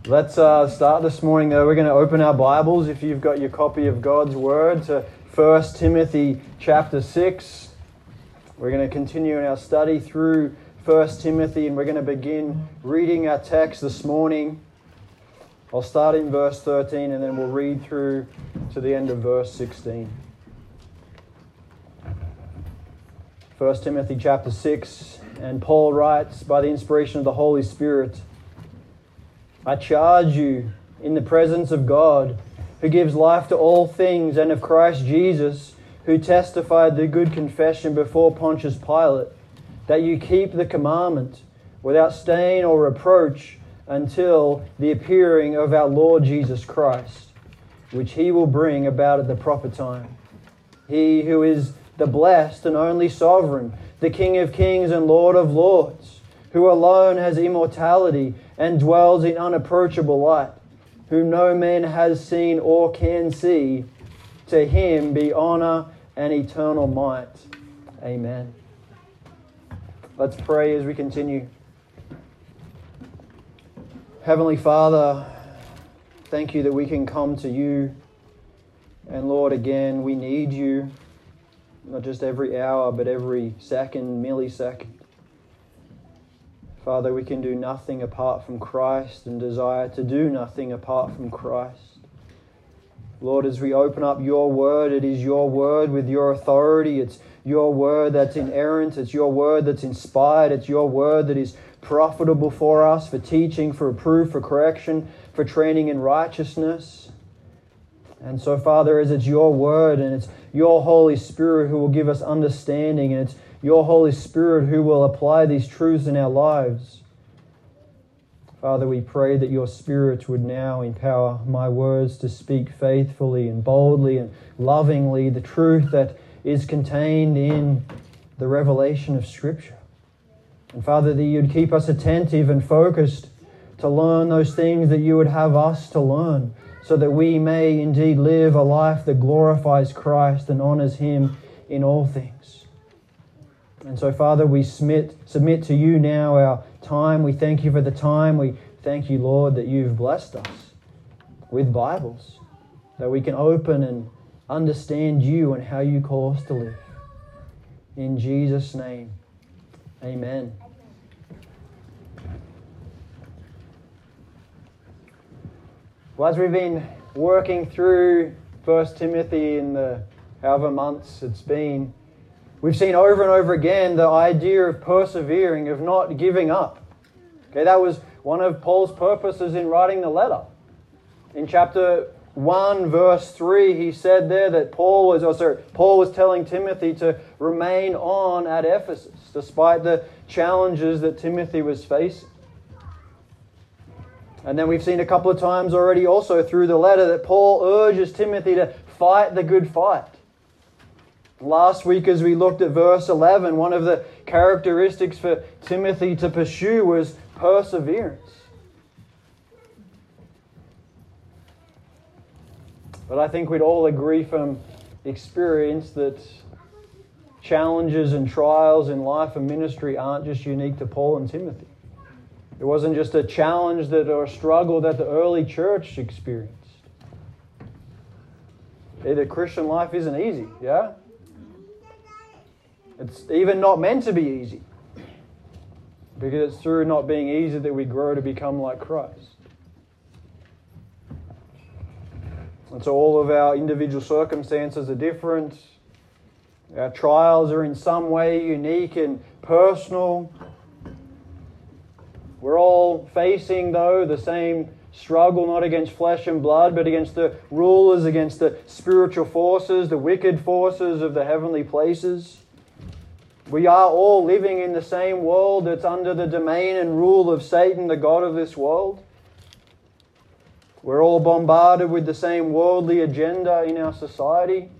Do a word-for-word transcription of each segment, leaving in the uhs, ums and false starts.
Let's uh, start this morning though. We're going to open our Bibles, if you've got your copy of God's Word, to First Timothy chapter six. We're going to continue in our study through First Timothy, and we're going to begin reading our text this morning. I'll start in verse thirteen and then we'll read through to the end of verse sixteen. First Timothy chapter six, and Paul writes, by the inspiration of the Holy Spirit, I charge you in the presence of God, who gives life to all things, and of Christ Jesus, who testified the good confession before Pontius Pilate, that you keep the commandment without stain or reproach until the appearing of our Lord Jesus Christ, which he will bring about at the proper time. He who is the blessed and only sovereign, the King of kings and Lord of lords, who alone has immortality and dwells in unapproachable light, whom no man has seen or can see, to him be honor and eternal might. Amen. Let's pray as we continue. Heavenly Father, thank you that we can come to you. And Lord, again, we need you, not just every hour, but every second, millisecond. Father, we can do nothing apart from Christ and desire to do nothing apart from Christ. Lord, as we open up your word, it is your word with your authority. It's your word that's inerrant. It's your word that's inspired. It's your word that is profitable for us, for teaching, for reproof, for correction, for training in righteousness. And so, Father, as it's your word and it's your Holy Spirit who will give us understanding, and it's your Holy Spirit who will apply these truths in our lives, Father, we pray that your Spirit would now empower my words to speak faithfully and boldly and lovingly the truth that is contained in the revelation of Scripture. And Father, that you'd keep us attentive and focused to learn those things that you would have us to learn, so that we may indeed live a life that glorifies Christ and honors him in all things. And so, Father, we submit, submit to you now our time. We thank you for the time. We thank you, Lord, that you've blessed us with Bibles, that we can open and understand you and how you call us to live. In Jesus' name, amen. Well, as we've been working through First Timothy in the however months it's been, we've seen over and over again the idea of persevering, of not giving up. Okay, that was one of Paul's purposes in writing the letter. In chapter one, verse three, he said there that Paul was, oh sorry, Paul was telling Timothy to remain on at Ephesus, despite the challenges that Timothy was facing. And then we've seen a couple of times already also through the letter that Paul urges Timothy to fight the good fight. Last week, as we looked at verse eleven, one of the characteristics for Timothy to pursue was perseverance. But I think we'd all agree from experience that challenges and trials in life and ministry aren't just unique to Paul and Timothy. It wasn't just a challenge that or a struggle that the early church experienced. Either Christian life isn't easy, yeah? It's even not meant to be easy. Because it's through not being easy that we grow to become like Christ. And so all of our individual circumstances are different. Our trials are in some way unique and personal. We're all facing, though, the same struggle, not against flesh and blood, but against the rulers, against the spiritual forces, the wicked forces of the heavenly places. We are all living in the same world that's under the domain and rule of Satan, the god of this world. We're all bombarded with the same worldly agenda in our society.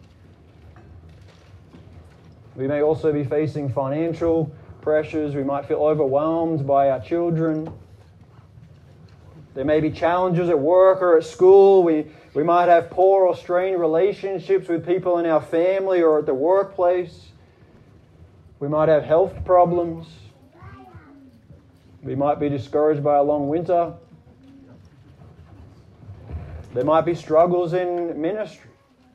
We may also be facing financial pressures. We might feel overwhelmed by our children. There may be challenges at work or at school. We, we might have poor or strained relationships with people in our family or at the workplace. We might have health problems. We might be discouraged by a long winter. There might be struggles in ministry.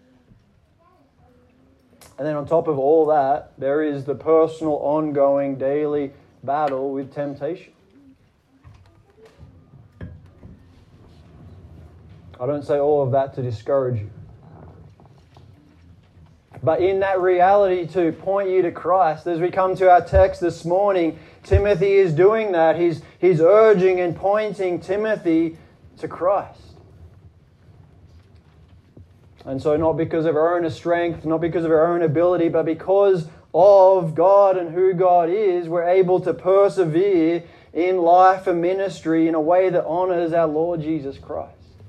And then on top of all that, there is the personal, ongoing, daily battle with temptation. I don't say all of that to discourage you. But in that reality to point you to Christ, as we come to our text this morning, Timothy is doing that. He's, he's urging and pointing Timothy to Christ. And so not because of our own strength, not because of our own ability, but because of God and who God is, we're able to persevere in life and ministry in a way that honors our Lord Jesus Christ.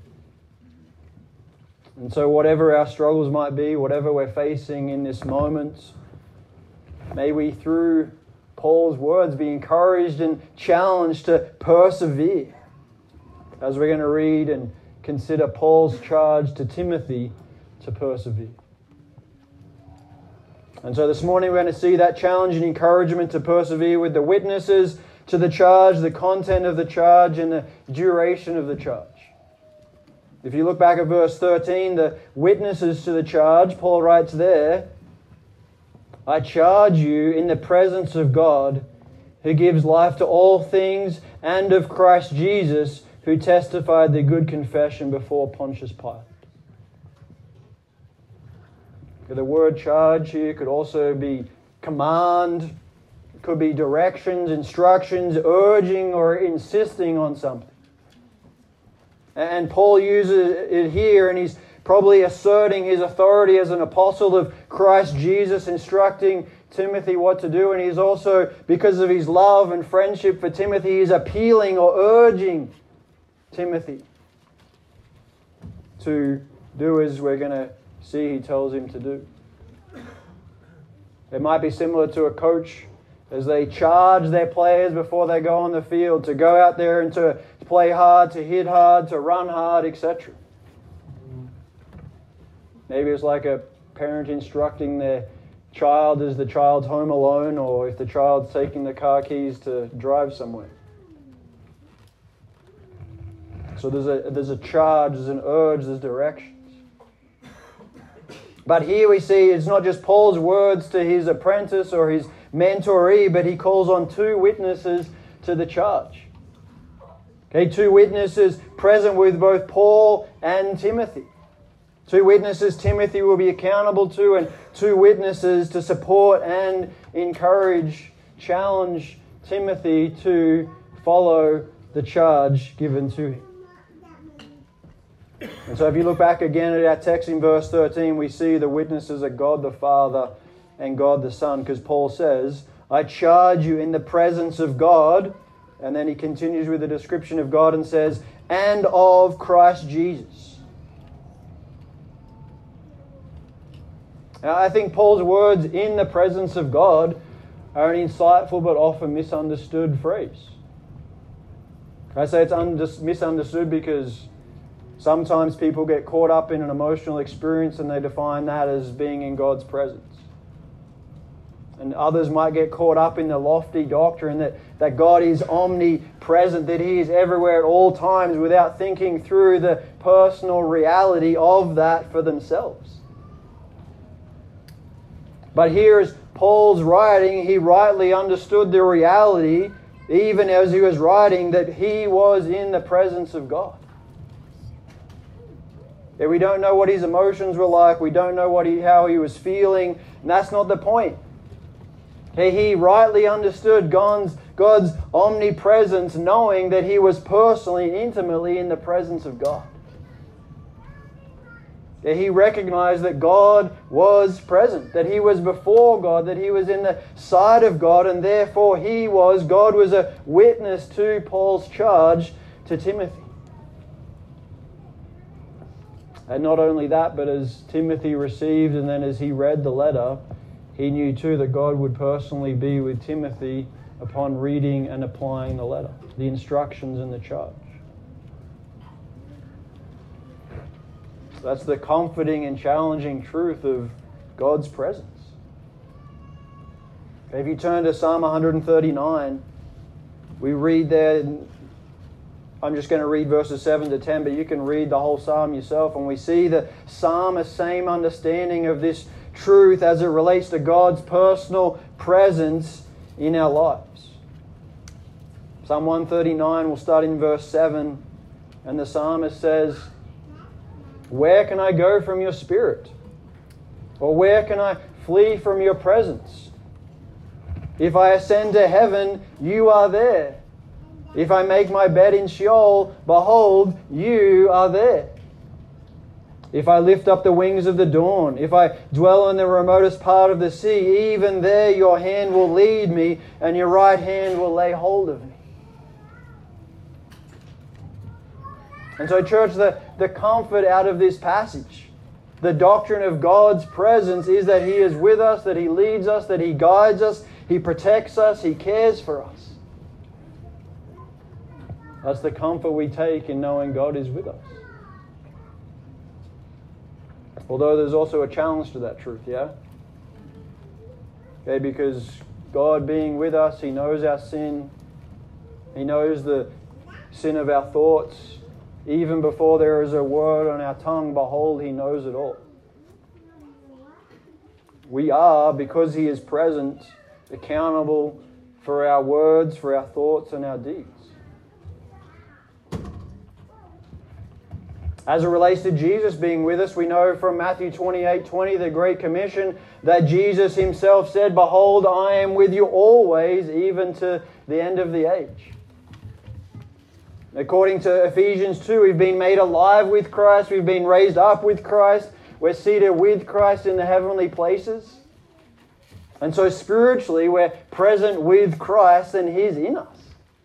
And so whatever our struggles might be, whatever we're facing in this moment, may we, through Paul's words, be encouraged and challenged to persevere. As we're going to read and consider Paul's charge to Timothy to persevere. And so this morning we're going to see that challenge and encouragement to persevere with the witnesses to the charge, the content of the charge, and the duration of the charge. If you look back at verse thirteen, the witnesses to the charge, Paul writes there, I charge you in the presence of God, who gives life to all things, and of Christ Jesus, who testified the good confession before Pontius Pilate. The word charge here could also be command, it could be directions, instructions, urging or insisting on something. And Paul uses it here, and he's probably asserting his authority as an apostle of Christ Jesus, instructing Timothy what to do. And he's also, because of his love and friendship for Timothy, he's appealing or urging Timothy to do as we're going to see he tells him to do. It might be similar to a coach as they charge their players before they go on the field to go out there and to play hard, to hit hard, to run hard, et cetera. Maybe it's like a parent instructing their child as the child's home alone, or if the child's taking the car keys to drive somewhere. So there's a there's a charge, there's an urge, there's directions. But here we see it's not just Paul's words to his apprentice or his mentoree, but he calls on two witnesses to the charge. Okay, two witnesses present with both Paul and Timothy. Two witnesses Timothy will be accountable to, and two witnesses to support and encourage, challenge Timothy to follow the charge given to him. And so if you look back again at our text in verse thirteen, we see the witnesses are God the Father and God the Son, because Paul says, I charge you in the presence of God, and then he continues with the description of God and says, and of Christ Jesus. Now, I think Paul's words, in the presence of God, are an insightful but often misunderstood phrase. I say it's under- misunderstood because sometimes people get caught up in an emotional experience and they define that as being in God's presence. And others might get caught up in the lofty doctrine that, that God is omnipresent, that He is everywhere at all times, without thinking through the personal reality of that for themselves. But here is Paul's writing. He rightly understood the reality, even as he was writing, that he was in the presence of God. That we don't know what his emotions were like, we don't know what he, how he was feeling, and that's not the point. He rightly understood God's, God's omnipresence, knowing that he was personally and intimately in the presence of God. That he recognized that God was present, that he was before God, that he was in the sight of God, and therefore he was, God was a witness to Paul's charge to Timothy. And not only that, but as Timothy received and then as he read the letter, he knew too that God would personally be with Timothy upon reading and applying the letter, the instructions and the charge. So that's the comforting and challenging truth of God's presence. Okay, if you turn to Psalm one thirty-nine, we read there, I'm just going to read verses seven to ten, but you can read the whole psalm yourself. And we see the psalmist's same understanding of this truth as it relates to God's personal presence in our lives. Psalm one thirty-nine, we'll start in verse seven. And the psalmist says, "Where can I go from your spirit? Or where can I flee from your presence? If I ascend to heaven, you are there. If I make my bed in Sheol, behold, you are there. If I lift up the wings of the dawn, if I dwell in the remotest part of the sea, even there your hand will lead me, and your right hand will lay hold of me." And so, church, the, the comfort out of this passage, the doctrine of God's presence, is that He is with us, that He leads us, that He guides us, He protects us, He cares for us. That's the comfort we take in knowing God is with us. Although there's also a challenge to that truth, yeah? Okay, because God being with us, He knows our sin. He knows the sin of our thoughts. Even before there is a word on our tongue, behold, He knows it all. We are, because He is present, accountable for our words, for our thoughts, and our deeds. As it relates to Jesus being with us, we know from Matthew twenty-eight twenty, the Great Commission, that Jesus Himself said, "Behold, I am with you always, even to the end of the age." According to Ephesians two, we've been made alive with Christ, we've been raised up with Christ, we're seated with Christ in the heavenly places. And so spiritually, we're present with Christ and He's in us.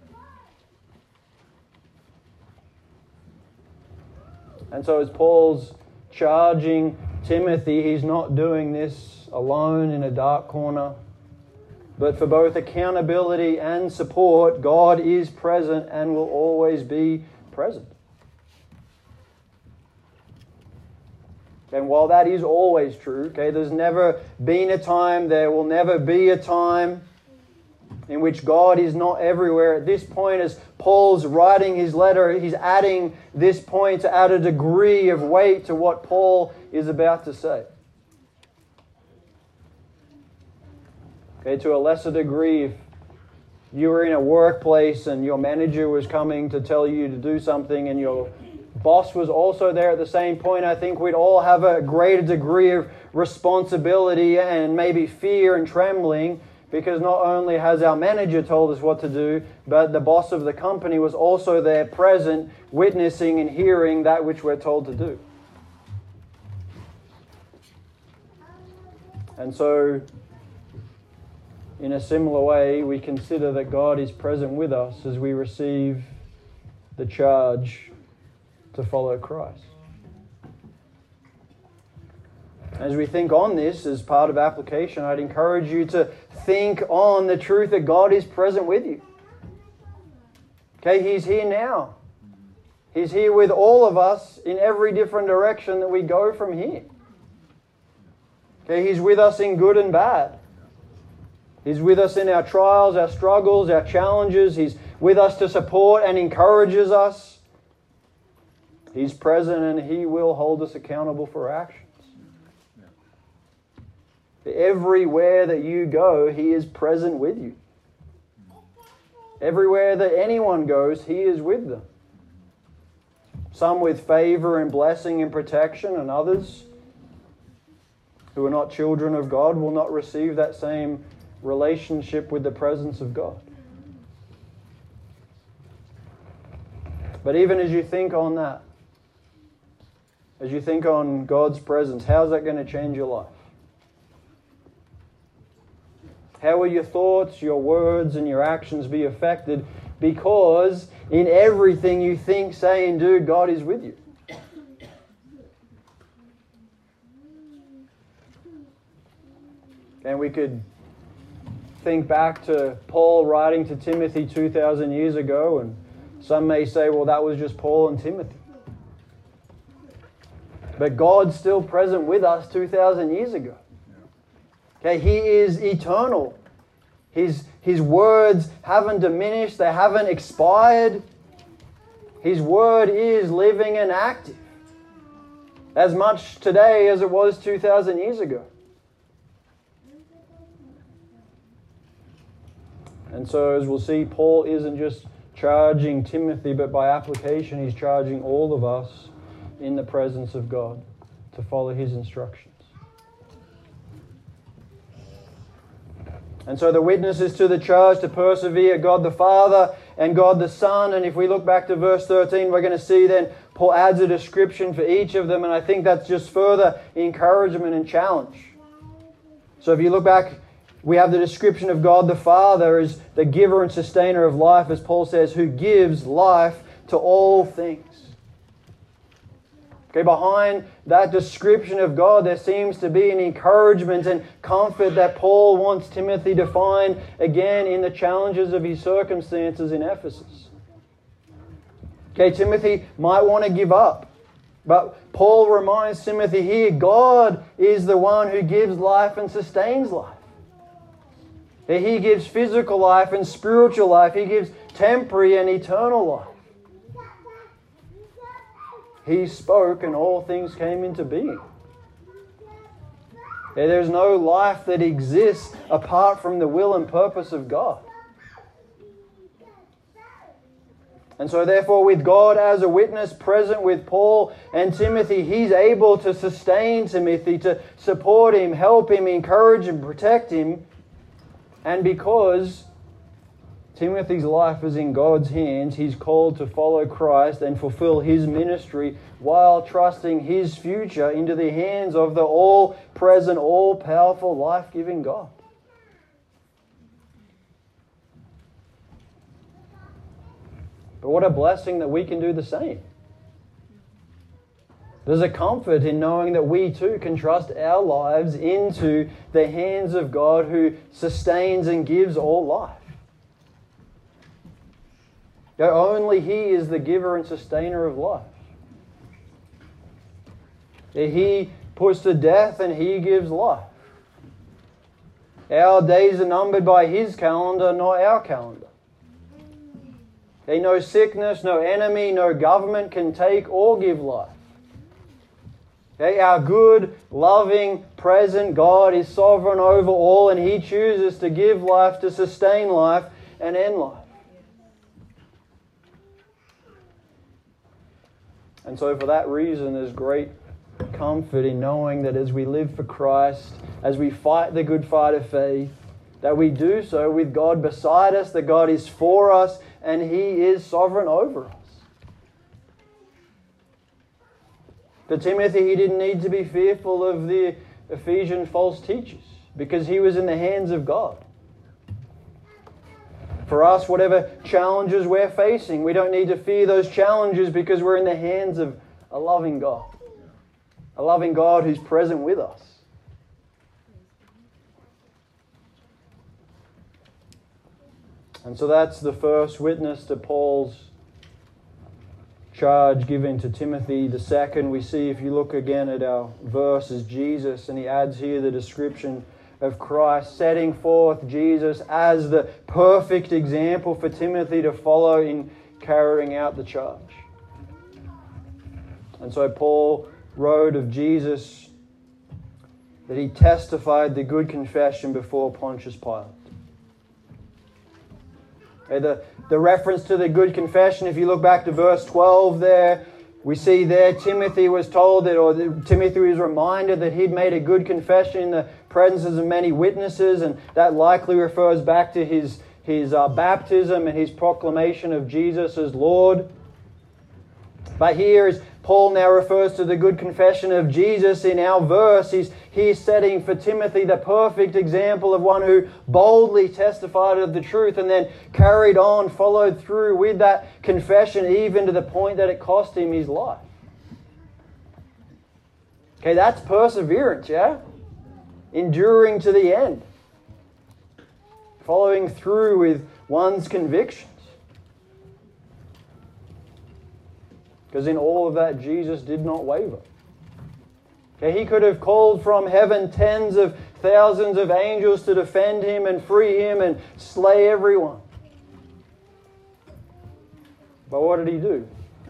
And so as Paul's charging Timothy, he's not doing this alone in a dark corner. But for both accountability and support, God is present and will always be present. And while that is always true, okay, there's never been a time, there will never be a time in which God is not everywhere. At this point, as Paul's writing his letter, he's adding this point to add a degree of weight to what Paul is about to say. Okay, to a lesser degree, if you were in a workplace and your manager was coming to tell you to do something and your boss was also there at the same point, I think we'd all have a greater degree of responsibility and maybe fear and trembling, because not only has our manager told us what to do, but the boss of the company was also there present, witnessing and hearing that which we're told to do. And so, in a similar way, we consider that God is present with us as we receive the charge to follow Christ. As we think on this as part of application, I'd encourage you to think on the truth that God is present with you. Okay, He's here now. He's here with all of us in every different direction that we go from here. Okay, He's with us in good and bad. He's with us in our trials, our struggles, our challenges. He's with us to support and encourages us. He's present and He will hold us accountable for our actions. Everywhere that you go, He is present with you. Everywhere that anyone goes, He is with them. Some with favor and blessing and protection, and others who are not children of God will not receive that same relationship with the presence of God. But even as you think on that, as you think on God's presence, how's that going to change your life? How will your thoughts, your words, and your actions be affected? Because in everything you think, say, and do, God is with you. And we could think back to Paul writing to Timothy two thousand years ago, and some may say, well, that was just Paul and Timothy. But God's still present with us two thousand years ago. Okay, He is eternal. His, his words haven't diminished. They haven't expired. His word is living and active, as much today as it was two thousand years ago. And so, as we'll see, Paul isn't just charging Timothy, but by application, he's charging all of us in the presence of God to follow his instructions. And so the witnesses to the charge to persevere, God the Father and God the Son. And if we look back to verse thirteen, we're going to see then Paul adds a description for each of them. And I think that's just further encouragement and challenge. So if you look back, we have the description of God the Father as the giver and sustainer of life, as Paul says, who gives life to all things. Okay, behind that description of God, there seems to be an encouragement and comfort that Paul wants Timothy to find again in the challenges of his circumstances in Ephesus. Okay, Timothy might want to give up, but Paul reminds Timothy here, God is the one who gives life and sustains life. He gives physical life and spiritual life. He gives temporary and eternal life. He spoke and all things came into being. There's no life that exists apart from the will and purpose of God. And so therefore, with God as a witness present with Paul and Timothy, he's able to sustain Timothy, to support him, help him, encourage him, protect him. And because Timothy's life is in God's hands, he's called to follow Christ and fulfill his ministry while trusting his future into the hands of the all-present, all-powerful, life-giving God. But what a blessing that we can do the same. There's a comfort in knowing that we too can trust our lives into the hands of God who sustains and gives all life. Only He is the giver and sustainer of life. He puts to death and He gives life. Our days are numbered by His calendar, not our calendar. No sickness, no enemy, no government can take or give life. Okay, our good, loving, present God is sovereign over all, and He chooses to give life, to sustain life, and end life. And so for that reason, there's great comfort in knowing that as we live for Christ, as we fight the good fight of faith, that we do so with God beside us, that God is for us, and He is sovereign over us. For Timothy, he didn't need to be fearful of the Ephesian false teachers because he was in the hands of God. For us, whatever challenges we're facing, we don't need to fear those challenges because we're in the hands of a loving God. A loving God who's present with us. And so that's the first witness to Paul's charge given to Timothy. The second we see, if you look again at our verse, is Jesus, and he adds here the description of Christ, setting forth Jesus as the perfect example for Timothy to follow in carrying out the charge. And so Paul wrote of Jesus that he testified the good confession before Pontius Pilate. Okay, the, the reference to the good confession, if you look back to verse twelve there, we see there Timothy was told that, or Timothy was reminded that he'd made a good confession in the presence of many witnesses, and that likely refers back to his, his uh, baptism and his proclamation of Jesus as Lord. But here, as Paul now refers to the good confession of Jesus in our verse, he's here setting for Timothy the perfect example of one who boldly testified of the truth and then carried on, followed through with that confession even to the point that it cost him his life. Okay, that's perseverance, yeah? Enduring to the end. Following through with one's convictions. Because in all of that, Jesus did not waver. Okay, he could have called from heaven tens of thousands of angels to defend him and free him and slay everyone. But what did he do?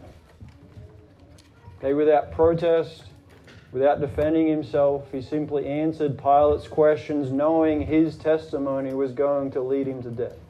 Okay, without protest, without defending himself, he simply answered Pilate's questions, knowing his testimony was going to lead him to death.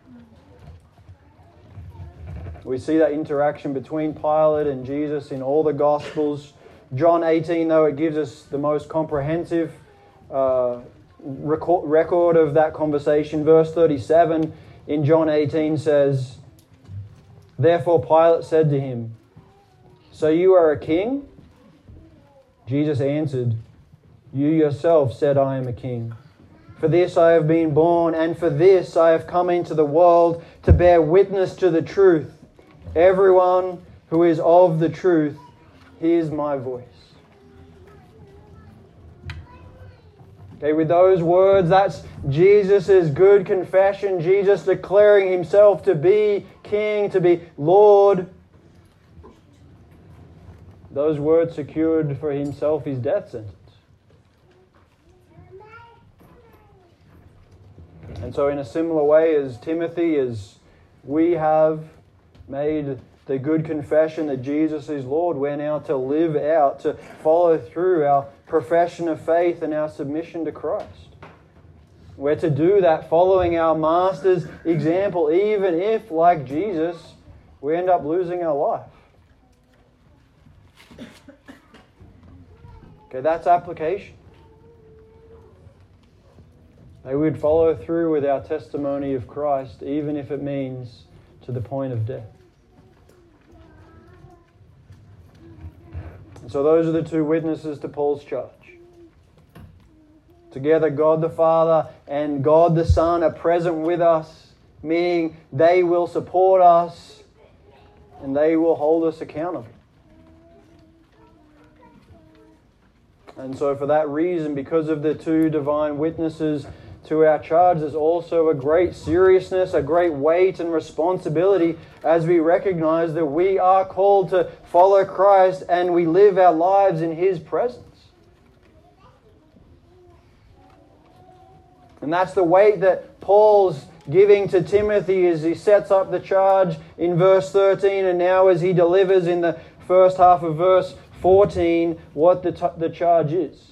We see that interaction between Pilate and Jesus in all the Gospels. John eighteen, though, it gives us the most comprehensive uh, record, record of that conversation. Verse thirty-seven in John eighteen says, "Therefore Pilate said to him, 'So you are a king?' Jesus answered, 'You yourself said I am a king. For this I have been born, and for this I have come into the world, to bear witness to the truth. Everyone who is of the truth hears my voice.'" Okay, with those words, that's Jesus' good confession. Jesus declaring himself to be King, to be Lord. Those words secured for himself his death sentence. And so in a similar way as Timothy, as we have made the good confession that Jesus is Lord, we're now to live out, to follow through our profession of faith and our submission to Christ. We're to do that following our Master's example, even if, like Jesus, we end up losing our life. Okay, that's application. That we would follow through with our testimony of Christ, even if it means to the point of death. And so those are the two witnesses to Paul's charge. Together, God the Father and God the Son are present with us, meaning they will support us and they will hold us accountable. And so for that reason, because of the two divine witnesses to our charge, there's also a great seriousness, a great weight and responsibility as we recognize that we are called to follow Christ and we live our lives in His presence. And that's the weight that Paul's giving to Timothy as he sets up the charge in verse thirteen, and now as he delivers in the first half of verse fourteen what the, t- the charge is.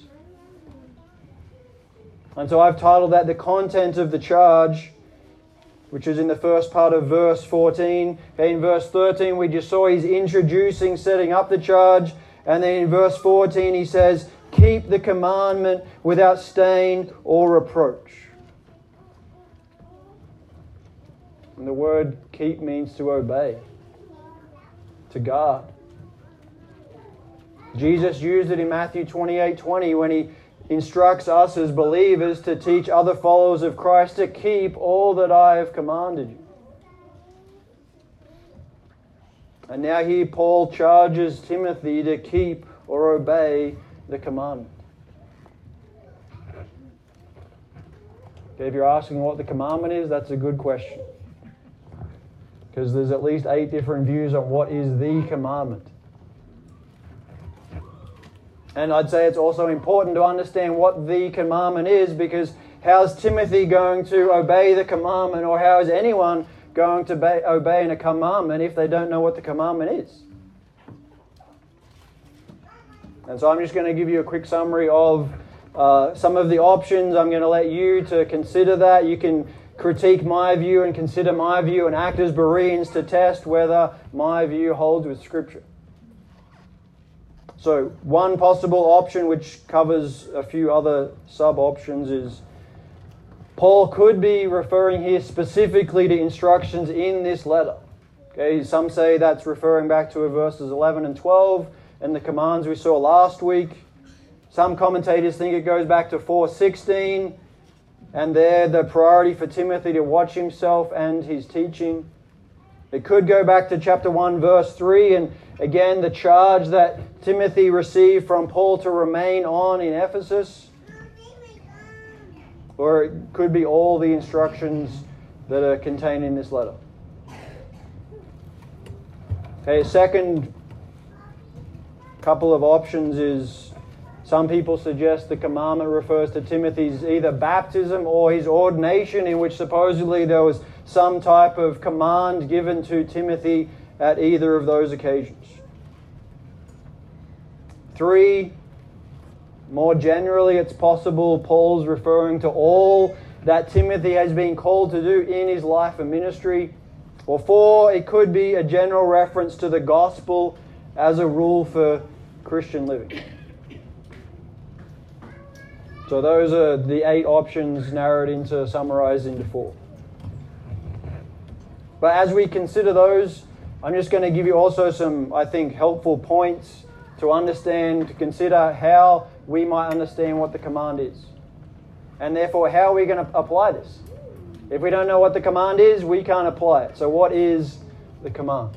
And so I've titled that the content of the charge, which is in the first part of verse fourteen. Okay, in verse thirteen we just saw he's introducing, setting up the charge. And then in verse fourteen he says, "Keep the commandment without stain or reproach." And the word keep means to obey, to guard. Jesus used it in Matthew twenty-eight twenty when He instructs us as believers to teach other followers of Christ to keep all that I have commanded you. And now here Paul charges Timothy to keep or obey the commandment. Okay, if you're asking what the commandment is, that's a good question. Because there's at least eight different views on what is the commandment. And I'd say it's also important to understand what the commandment is, because how's Timothy going to obey the commandment, or how is anyone going to obey, obey a commandment if they don't know what the commandment is? And so I'm just going to give you a quick summary of uh, some of the options. I'm going to let you to consider that. You can critique my view and consider my view and act as Bereans to test whether my view holds with Scripture. So one possible option, which covers a few other sub-options, is Paul could be referring here specifically to instructions in this letter. Okay, some say that's referring back to verses eleven and twelve and the commands we saw last week. Some commentators think it goes back to four sixteen, and there the priority for Timothy to watch himself and his teaching. It could go back to chapter one, verse three, and again the charge that Timothy received from Paul to remain on in Ephesus. Or it could be all the instructions that are contained in this letter. Okay, a second couple of options is some people suggest the commandment refers to Timothy's either baptism or his ordination, in which supposedly there was some type of command given to Timothy at either of those occasions. Three, more generally, it's possible Paul's referring to all that Timothy has been called to do in his life and ministry. Or four, it could be a general reference to the gospel as a rule for Christian living. So those are the eight options narrowed into, summarized into four. But as we consider those, I'm just going to give you also some, I think, helpful points to understand, to consider how we might understand what the command is. And therefore, how are we going to apply this? If we don't know what the command is, we can't apply it. So what is the command?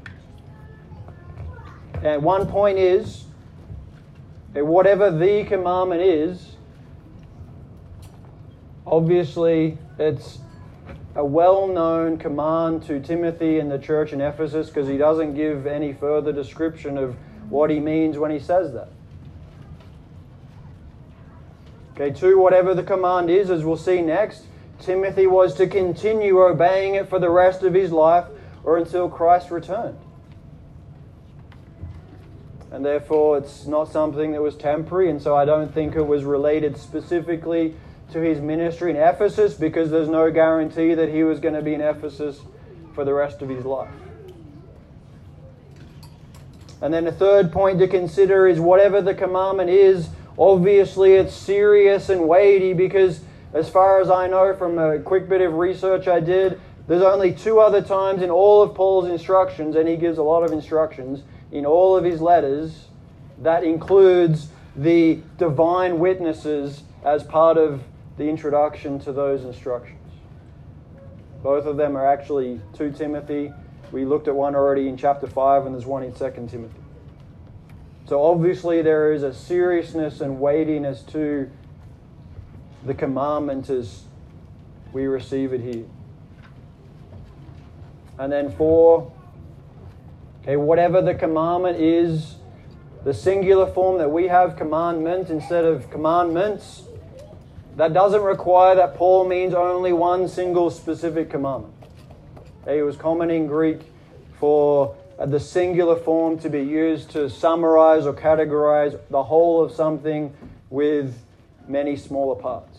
And one point is, whatever the commandment is, obviously it's a well-known command to Timothy and the church in Ephesus, because he doesn't give any further description of what he means when he says that. Okay, two, whatever the command is, as we'll see next, Timothy was to continue obeying it for the rest of his life or until Christ returned. And therefore it's not something that was temporary, and so I don't think it was related specifically to his ministry in Ephesus, because there's no guarantee that he was going to be in Ephesus for the rest of his life. And then the third point to consider is whatever the commandment is, obviously it's serious and weighty, because as far as I know from a quick bit of research I did, there's only two other times in all of Paul's instructions, and he gives a lot of instructions in all of his letters, that includes the divine witnesses as part of the introduction to those instructions. Both of them are actually to Timothy. We looked at one already in chapter five, and there's one in Second Timothy. So obviously there is a seriousness and weightiness to the commandment as we receive it here. And then four, okay, whatever the commandment is, the singular form that we have, commandment instead of commandments, that doesn't require that Paul means only one single specific commandment. Okay, it was common in Greek for the singular form to be used to summarize or categorize the whole of something with many smaller parts.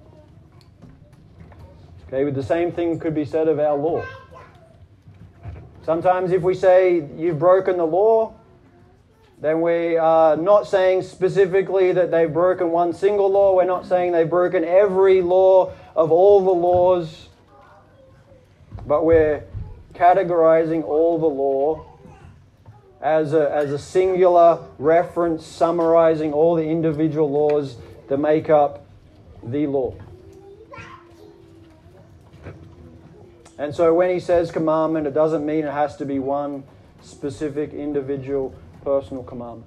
Okay, but the same thing could be said of our law. Sometimes if we say you've broken the law, then we are not saying specifically that they've broken one single law. We're not saying they've broken every law of all the laws, but we're categorizing all the law as a, as a singular reference, summarizing all the individual laws that make up the law. And so when he says commandment, it doesn't mean it has to be one specific individual personal commandment.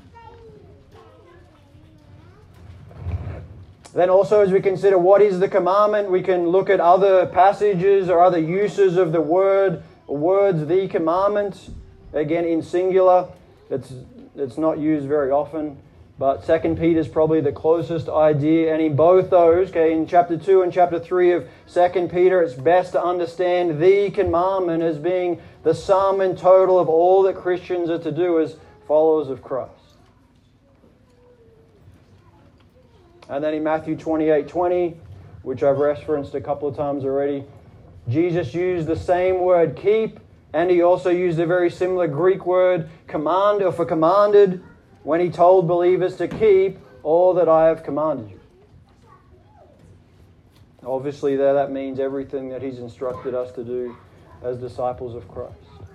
Then also, as we consider what is the commandment, we can look at other passages or other uses of the word, or words, the commandment. Again, in singular, it's, it's not used very often. But Second Peter is probably the closest idea. And in both those, okay, in chapter two and chapter three of Second Peter, it's best to understand the commandment as being the sum and total of all that Christians are to do as followers of Christ. And then in Matthew twenty-eight twenty, which I've referenced a couple of times already, Jesus used the same word keep, and he also used a very similar Greek word command, or for commanded, when he told believers to keep all that I have commanded you. Obviously there that means everything that he's instructed us to do as disciples of Christ.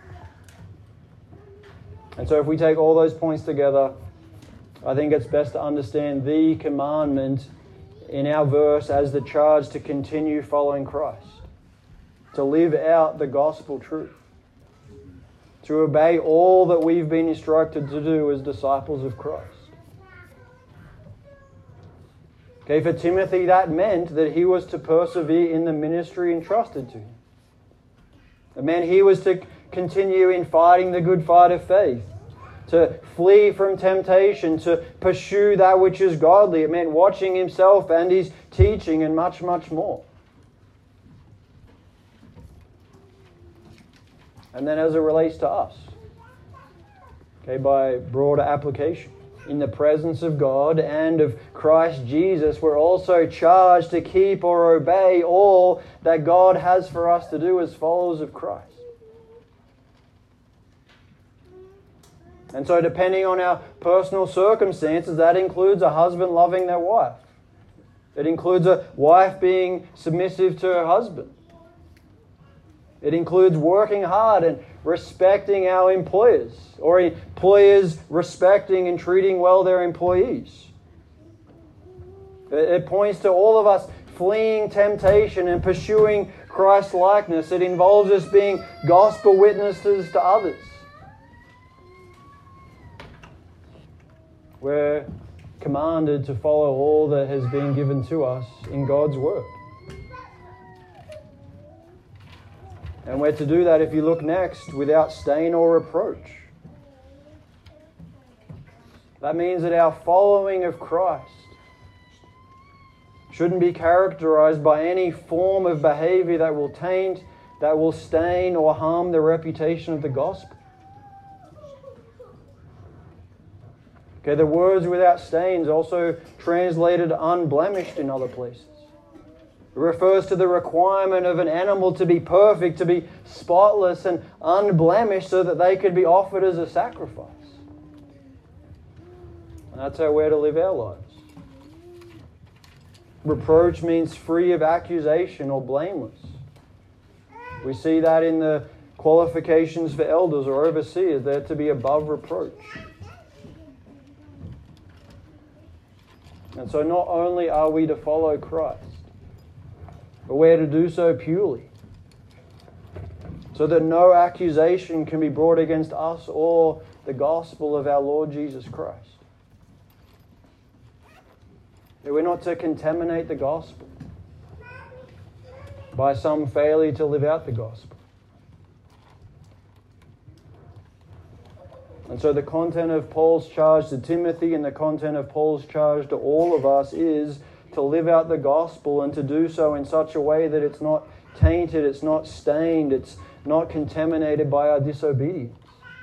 And so if we take all those points together, I think it's best to understand the commandment in our verse as the charge to continue following Christ, to live out the gospel truth, to obey all that we've been instructed to do as disciples of Christ. Okay, for Timothy, that meant that he was to persevere in the ministry entrusted to him. It meant he was to continue in fighting the good fight of faith, to flee from temptation, to pursue that which is godly. It meant watching himself and his teaching and much, much more. And then as it relates to us, okay, by broader application, in the presence of God and of Christ Jesus, we're also charged to keep or obey all that God has for us to do as followers of Christ. And so depending on our personal circumstances, that includes a husband loving their wife. It includes a wife being submissive to her husband. It includes working hard and respecting our employers, or employers respecting and treating well their employees. It points to all of us fleeing temptation and pursuing Christ-likeness. It involves us being gospel witnesses to others. We're commanded to follow all that has been given to us in God's Word. And we're to do that, if you look next, without stain or reproach. That means that our following of Christ shouldn't be characterized by any form of behavior that will taint, that will stain or harm the reputation of the gospel. Okay, the words without stains also translated unblemished in other places. It refers to the requirement of an animal to be perfect, to be spotless and unblemished so that they could be offered as a sacrifice. And that's how we're to live our lives. Reproach means free of accusation or blameless. We see that in the qualifications for elders or overseers. They're to be above reproach. And so not only are we to follow Christ, but we're to do so purely, so that no accusation can be brought against us or the gospel of our Lord Jesus Christ. That we're not to contaminate the gospel by some failure to live out the gospel. And so the content of Paul's charge to Timothy and the content of Paul's charge to all of us is to live out the gospel, and to do so in such a way that it's not tainted, it's not stained, it's not contaminated by our disobedience.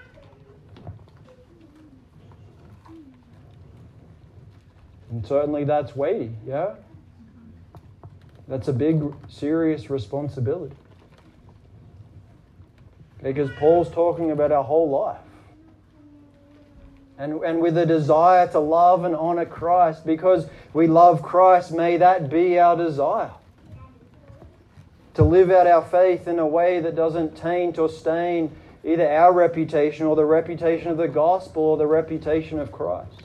And certainly that's weighty, yeah? That's a big, serious responsibility. Because Paul's talking about our whole life. And, and with a desire to love and honor Christ. Because we love Christ, may that be our desire. To live out our faith in a way that doesn't taint or stain either our reputation or the reputation of the gospel or the reputation of Christ.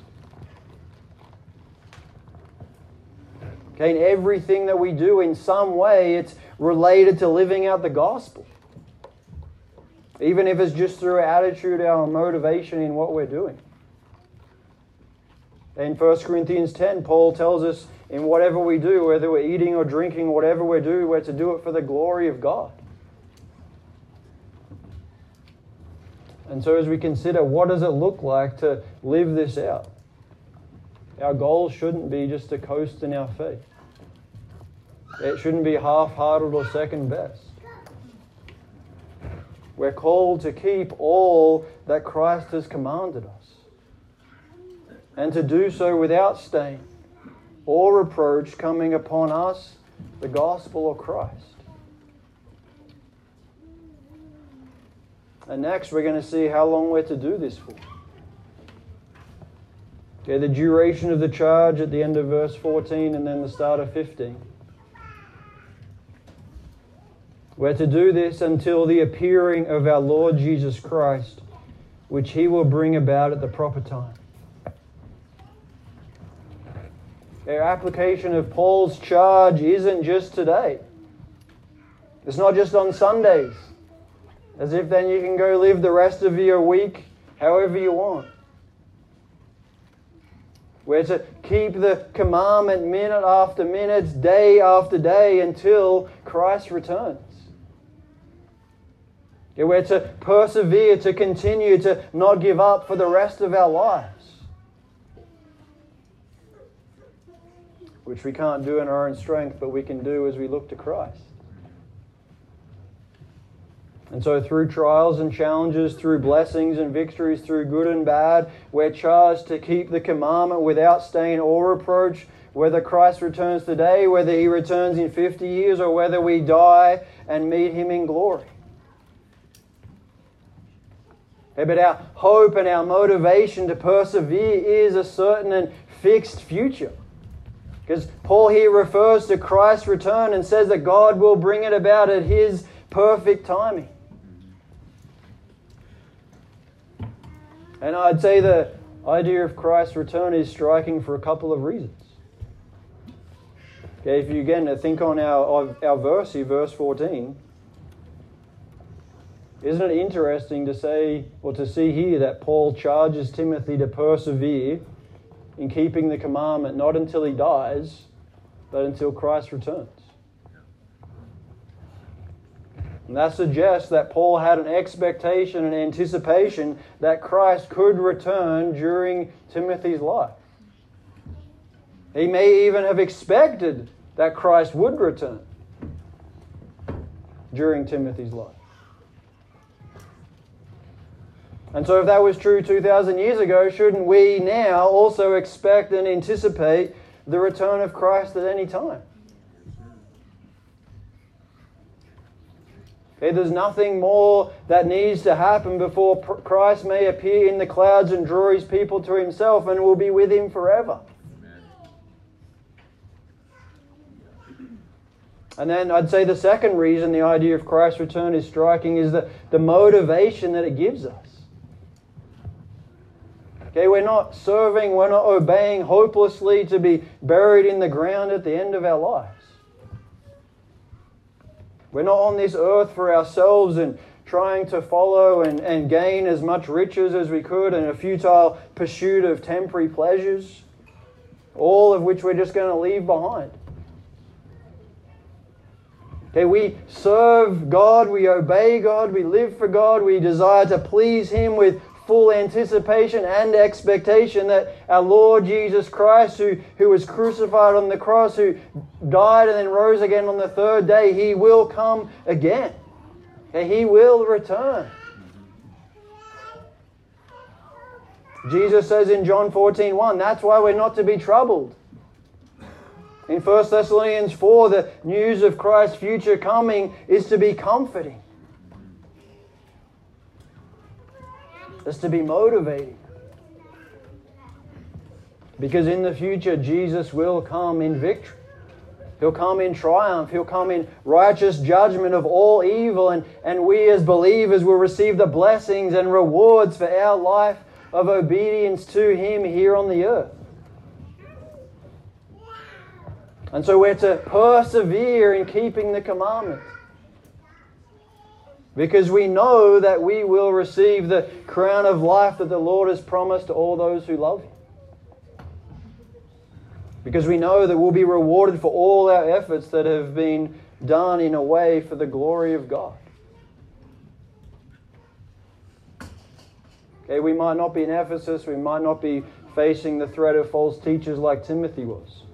Okay, in everything that we do, in some way, it's related to living out the gospel. Even if it's just through our attitude, our motivation in what we're doing. In First Corinthians ten, Paul tells us in whatever we do, whether we're eating or drinking, whatever we do, we're to do it for the glory of God. And so as we consider what does it look like to live this out, our goal shouldn't be just to coast in our faith. It shouldn't be half-hearted or second best. We're called to keep all that Christ has commanded us, and to do so without stain or reproach coming upon us, the gospel of Christ. And next we're going to see how long we're to do this for. Okay, the duration of the charge at the end of verse fourteen and then the start of fifteen. We're to do this until the appearing of our Lord Jesus Christ, which He will bring about at the proper time. Our application of Paul's charge isn't just today. It's not just on Sundays, as if then you can go live the rest of your week however you want. We're to keep the commandment minute after minute, day after day, until Christ returns. We're to persevere, to continue, to not give up for the rest of our lives. Which we can't do in our own strength, but we can do as we look to Christ. And so through trials and challenges, through blessings and victories, through good and bad, we're charged to keep the commandment without stain or reproach, whether Christ returns today, whether He returns in fifty years, or whether we die and meet Him in glory. Okay, but our hope and our motivation to persevere is a certain and fixed future. Because Paul here refers to Christ's return and says that God will bring it about at His perfect timing. And I'd say the idea of Christ's return is striking for a couple of reasons. Okay, if you again think on our, our verse here, verse fourteen, isn't it interesting to say, or to see here, that Paul charges Timothy to persevere in keeping the commandment not until he dies, but until Christ returns? And that suggests that Paul had an expectation and anticipation that Christ could return during Timothy's life. He may even have expected that Christ would return during Timothy's life. And so if that was true two thousand years ago, shouldn't we now also expect and anticipate the return of Christ at any time? Okay, there's nothing more that needs to happen before Christ may appear in the clouds and draw His people to Himself, and we'll be with Him forever. And then I'd say the second reason the idea of Christ's return is striking is the, the motivation that it gives us. Okay, we're not serving, we're not obeying hopelessly to be buried in the ground at the end of our lives. We're not on this earth for ourselves and trying to follow and, and gain as much riches as we could in a futile pursuit of temporary pleasures, all of which we're just going to leave behind. Okay, we serve God, we obey God, we live for God, we desire to please Him with full anticipation and expectation that our Lord Jesus Christ, who, who was crucified on the cross, who died and then rose again on the third day, He will come again. Okay, He will return. Jesus says in John fourteen one, that's why we're not to be troubled. In First Thessalonians four, the news of Christ's future coming is to be comforting. It's to be motivating. Because in the future, Jesus will come in victory. He'll come in triumph. He'll come in righteous judgment of all evil. And, and we as believers will receive the blessings and rewards for our life of obedience to Him here on the earth. And so we're to persevere in keeping the commandments, because we know that we will receive the crown of life that the Lord has promised to all those who love Him. Because we know that we'll be rewarded for all our efforts that have been done in a way for the glory of God. Okay, we might not be in Ephesus, we might not be facing the threat of false teachers like Timothy was.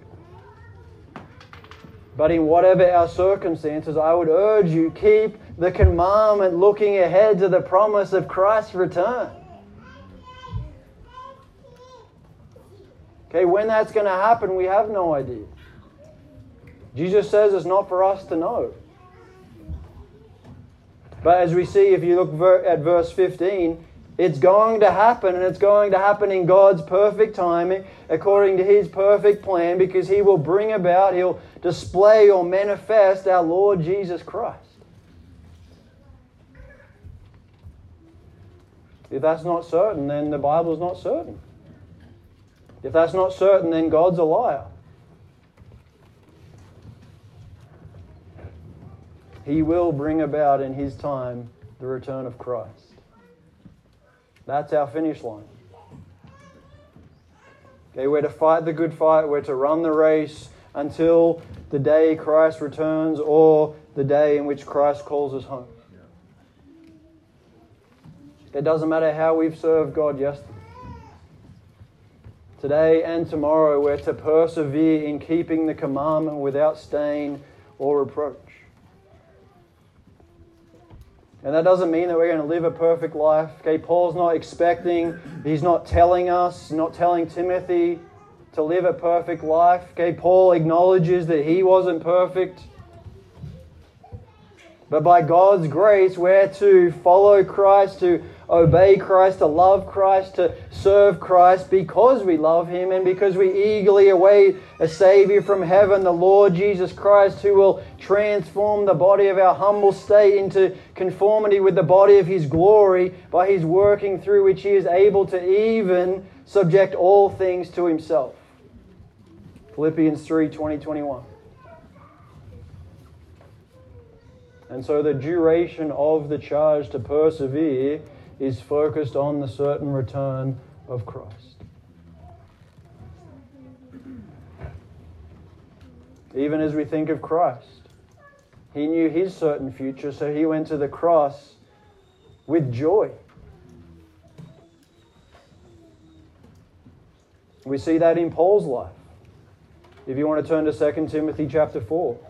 But in whatever our circumstances, I would urge you, keep the commandment looking ahead to the promise of Christ's return. Okay, when that's going to happen, we have no idea. Jesus says it's not for us to know. But as we see, if you look at verse fifteen, it's going to happen, and it's going to happen in God's perfect timing, according to His perfect plan, because He will bring about, He'll display or manifest our Lord Jesus Christ. If that's not certain, then the Bible's not certain. If that's not certain, then God's a liar. He will bring about in His time the return of Christ. That's our finish line. Okay, we're to fight the good fight. We're to run the race until the day Christ returns, or the day in which Christ calls us home. It doesn't matter how we've served God yesterday. Today and tomorrow we're to persevere in keeping the commandment without stain or reproach. And that doesn't mean that we're going to live a perfect life. Okay, Paul's not expecting, he's not telling us, not telling Timothy to live a perfect life. Okay, Paul acknowledges that he wasn't perfect. But by God's grace, we're to follow Christ, to obey Christ, to love Christ, to serve Christ because we love Him and because we eagerly await a Savior from heaven, the Lord Jesus Christ, who will transform the body of our humble state into conformity with the body of His glory by His working through which He is able to even subject all things to Himself. Philippians three, twenty, twenty-one. And so the duration of the charge to persevere is focused on the certain return of Christ. Even as we think of Christ, He knew His certain future, so He went to the cross with joy. We see that in Paul's life. If you want to turn to Second Timothy chapter four.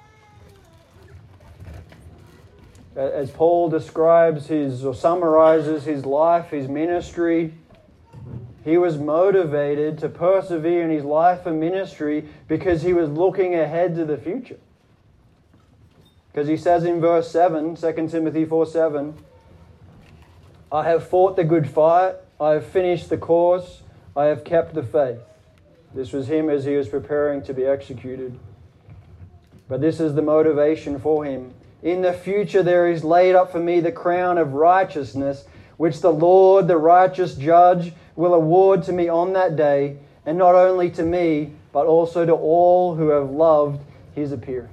As Paul describes his, or summarizes his life, his ministry, he was motivated to persevere in his life and ministry because he was looking ahead to the future. Because he says in verse seven, Second Timothy four seven, I have fought the good fight, I have finished the course, I have kept the faith. This was him as he was preparing to be executed. But this is the motivation for him. In the future there is laid up for me the crown of righteousness, which the Lord, the righteous judge, will award to me on that day, and not only to me, but also to all who have loved His appearing.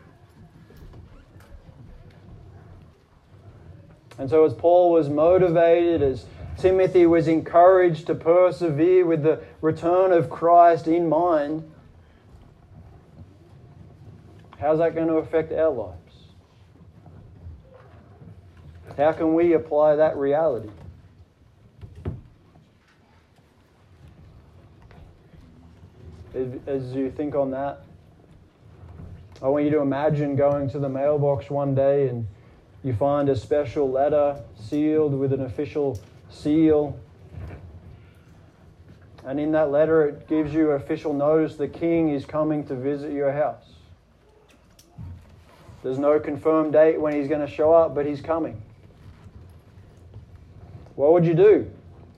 And so as Paul was motivated, as Timothy was encouraged to persevere with the return of Christ in mind, how's that going to affect our lives? How can we apply that reality? As you think on that, I want you to imagine going to the mailbox one day and you find a special letter sealed with an official seal. And in that letter it gives you official notice the king is coming to visit your house. There's no confirmed date when he's going to show up, but he's coming. What would you do?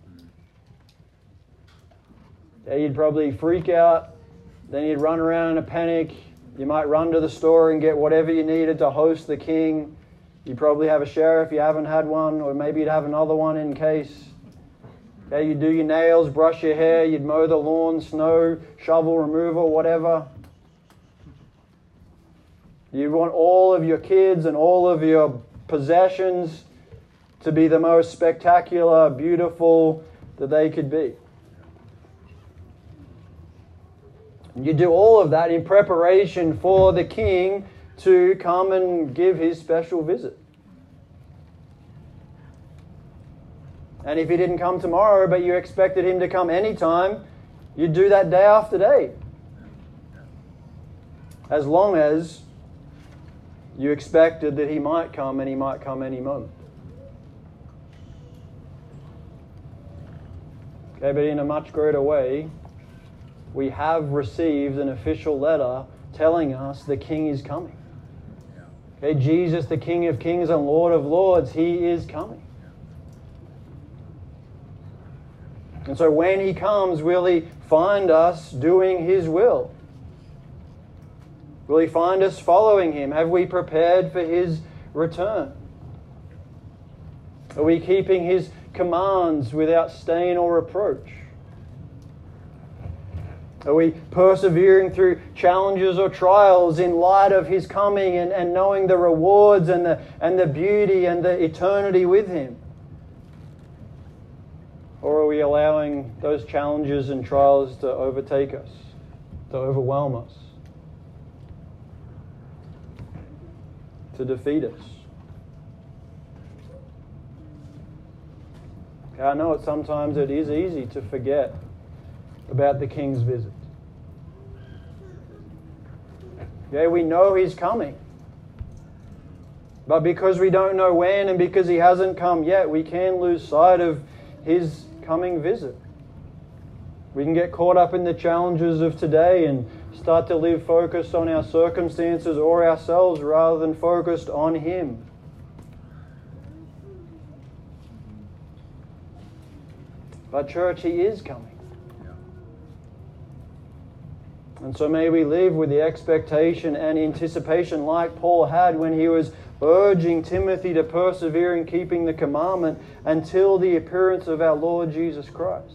Yeah, you'd probably freak out. Then you'd run around in a panic. You might run to the store and get whatever you needed to host the king. You'd probably have a shower if you haven't had one, or maybe you'd have another one in case. Yeah, you'd do your nails, brush your hair, you'd mow the lawn, snow, shovel removal, whatever. You want all of your kids and all of your possessions to be the most spectacular, beautiful that they could be. You do all of that in preparation for the king to come and give his special visit. And if he didn't come tomorrow, but you expected him to come anytime, you'd do that day after day. As long as you expected that he might come, and he might come any moment. Okay, but in a much greater way, we have received an official letter telling us the King is coming. Okay, Jesus, the King of Kings and Lord of Lords, He is coming. And so when He comes, will He find us doing His will? Will He find us following Him? Have we prepared for His return? Are we keeping His commands without stain or reproach? Are we persevering through challenges or trials in light of His coming and, and knowing the rewards and the, and the beauty and the eternity with Him? Or are we allowing those challenges and trials to overtake us, to overwhelm us, to defeat us? I know it sometimes it is easy to forget about the King's visit. Yeah, we know He's coming. But because we don't know when and because He hasn't come yet, we can lose sight of His coming visit. We can get caught up in the challenges of today and start to live focused on our circumstances or ourselves rather than focused on Him. But church, He is coming. And so may we live with the expectation and anticipation like Paul had when he was urging Timothy to persevere in keeping the commandment until the appearance of our Lord Jesus Christ.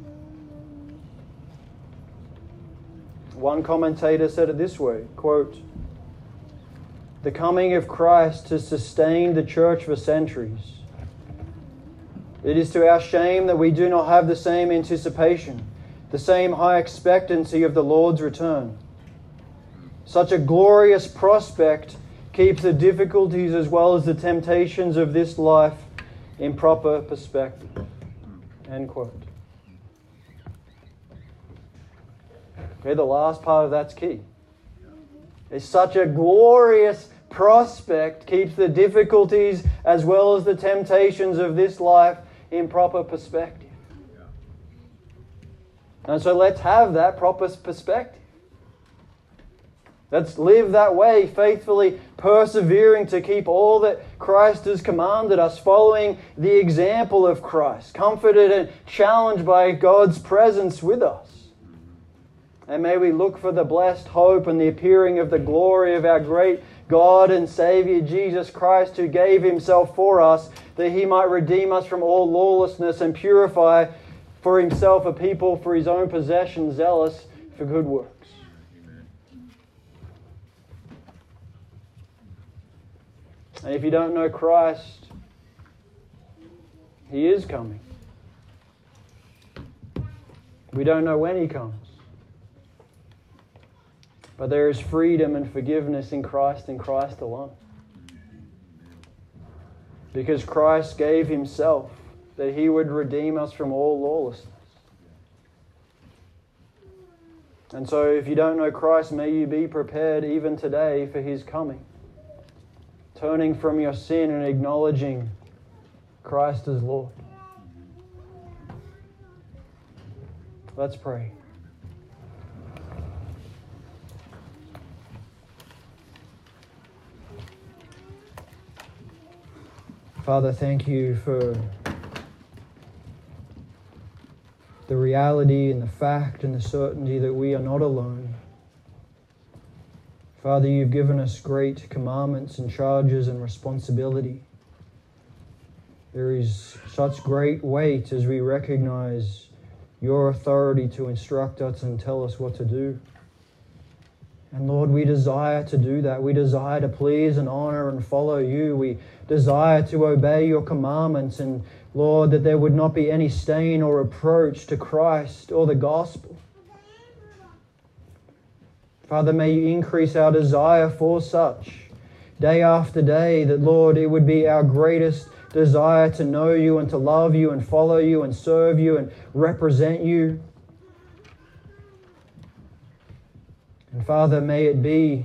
One commentator said it this way, quote, "The coming of Christ has sustained the church for centuries. It is to our shame that we do not have the same anticipation, the same high expectancy of the Lord's return. Such a glorious prospect keeps the difficulties as well as the temptations of this life in proper perspective." End quote. Okay, the last part of that's key. It's such a glorious prospect keeps the difficulties as well as the temptations of this life in proper perspective. And so let's have that proper perspective. Let's live that way, faithfully persevering to keep all that Christ has commanded us, following the example of Christ, comforted and challenged by God's presence with us. And may we look for the blessed hope and the appearing of the glory of our great God and Saviour Jesus Christ, who gave Himself for us, that He might redeem us from all lawlessness and purify for Himself a people for His own possession, zealous for good works. And if you don't know Christ, He is coming. We don't know when He comes. But there is freedom and forgiveness in Christ and Christ alone. Because Christ gave Himself that He would redeem us from all lawlessness. And so if you don't know Christ, may you be prepared even today for His coming. Turning from your sin and acknowledging Christ as Lord. Let's pray. Father, thank You for the reality and the fact and the certainty that we are not alone. Father, You've given us great commandments and charges and responsibility. There is such great weight as we recognize Your authority to instruct us and tell us what to do. And Lord, we desire to do that. We desire to please and honor and follow You. We desire to obey Your commandments. And Lord, that there would not be any stain or reproach to Christ or the gospel. Father, may You increase our desire for such day after day, that Lord, it would be our greatest desire to know You and to love You and follow You and serve You and represent You. And Father, may it be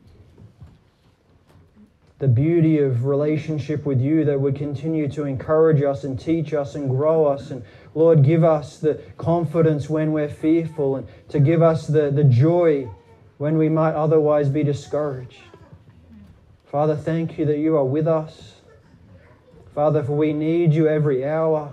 the beauty of relationship with You that would continue to encourage us and teach us and grow us. And Lord, give us the confidence when we're fearful, and to give us the, the joy when we might otherwise be discouraged. Father, thank You that You are with us. Father, for we need You every hour.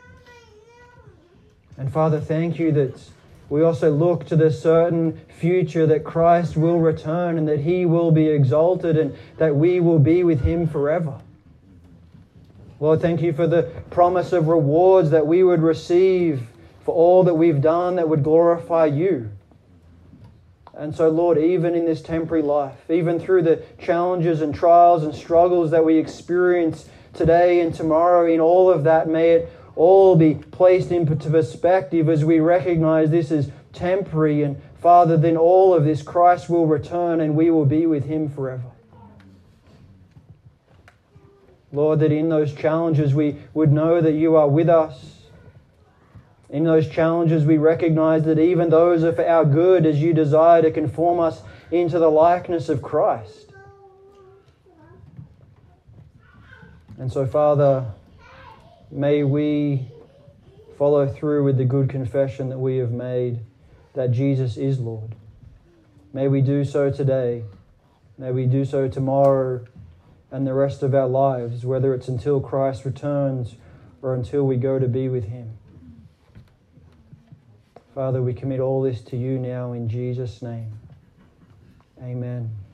And Father, thank You that we also look to the certain future that Christ will return and that He will be exalted and that we will be with Him forever. Lord, thank You for the promise of rewards that we would receive for all that we've done that would glorify You. And so, Lord, even in this temporary life, even through the challenges and trials and struggles that we experience today and tomorrow, in all of that, may it all be placed into perspective as we recognize this is temporary. And Father, then all of this, Christ will return and we will be with Him forever. Lord, that in those challenges we would know that You are with us. In those challenges we recognize that even those are for our good, as You desire to conform us into the likeness of Christ. And so, Father, may we follow through with the good confession that we have made, that Jesus is Lord. May we do so today. May we do so tomorrow and the rest of our lives, whether it's until Christ returns or until we go to be with Him. Father, we commit all this to you now in Jesus' name. Amen.